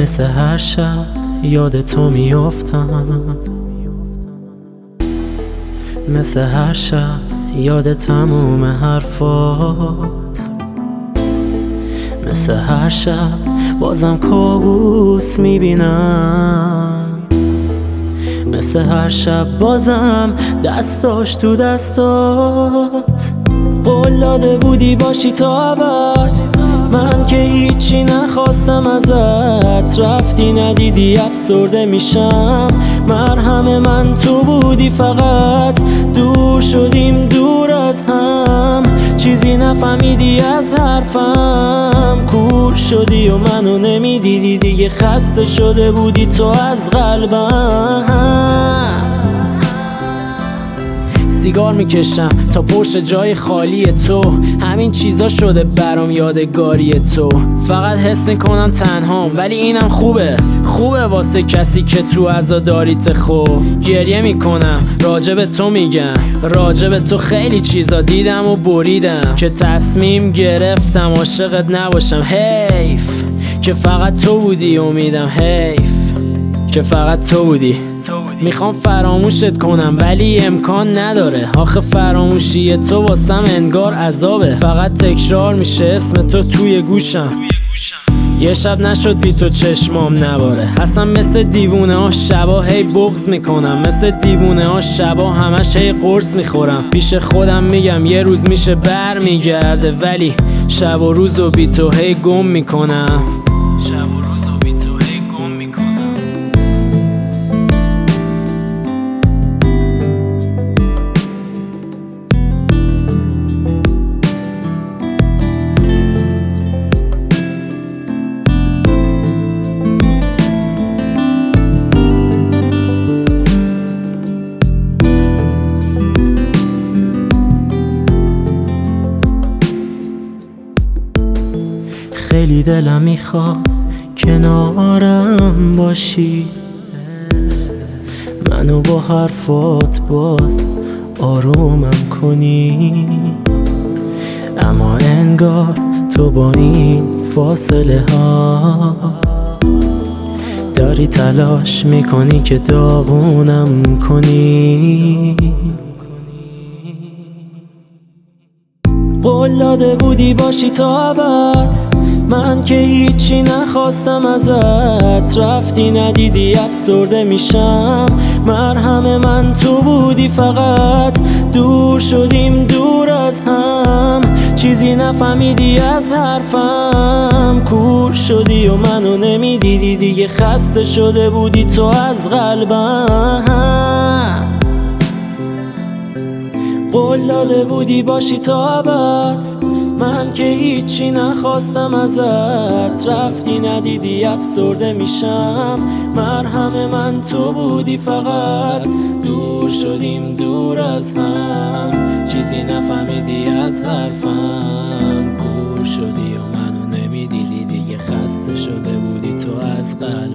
مثل هر شب یاد تو میافتم، مثل هر شب یاد تموم حرفات، مثل هر شب بازم کابوس میبینم، مثل هر شب بازم دستاش تو دستات. قول داده بودی باشی تا ابد، من که هیچی نخواستم ازت، رفتی ندیدی افسرده میشم. مرهم من تو بودی فقط، دور شدیم دور از هم، چیزی نفهمیدی از حرفم. کور شدی و منو نمیدیدی دیگه، خسته شده بودی تو از قلبم. سیگار میکشم تا پشت جای خالی تو، همین چیزا شده برام یادگاری تو. فقط حس میکنم تنهام ولی اینم خوبه واسه کسی که تو عزاداریت. گریه میکنم راجب تو، میگم راجب تو خیلی چیزا دیدم و بریدم، که تصمیم گرفتم عاشقت نباشم. حیف که فقط تو بودی امیدم، حیف که فقط تو بودی. میخوام فراموشت کنم ولی امکان نداره، آخه فراموشی تو واسم انگار عذابه. فقط تکرار میشه اسم تو توی گوشم، یه شب نشد بی تو چشمام نباره. اصلا مثل دیوونه ها شبا هی بغض میکنم، مثل دیوونه ها شبا همش هی قرص میخورم. پیش خودم میگم یه روز میشه بر میگرده، ولی شب و روز و بی تو هی گم میکنم. خیلی دلم میخواد کنارم باشی، منو با حرفات باز آرومم کنی، اما انگار تو با این فاصله ها داری تلاش میکنی که داغونم کنی. قول داده بودی باشی تا ابد، من که هیچی نخواستم ازت، رفتی ندیدی افسرده میشم. مرهم من تو بودی فقط، دور شدیم دور از هم، چیزی نفهمیدی از حرفم. کور شدی و منو نمیدیدی دیگه، خسته شده بودی تو از قلبم. قول داده بودی باشی تا ابد، من که هیچی نخواستم ازت، رفتی ندیدی افسرده میشم. مرهم من تو بودی فقط، دور شدیم دور از هم، چیزی نفهمیدی از حرفم. کور شدی و منو نمیدیدی دیگه، خسته شده بودی تو از قلبم.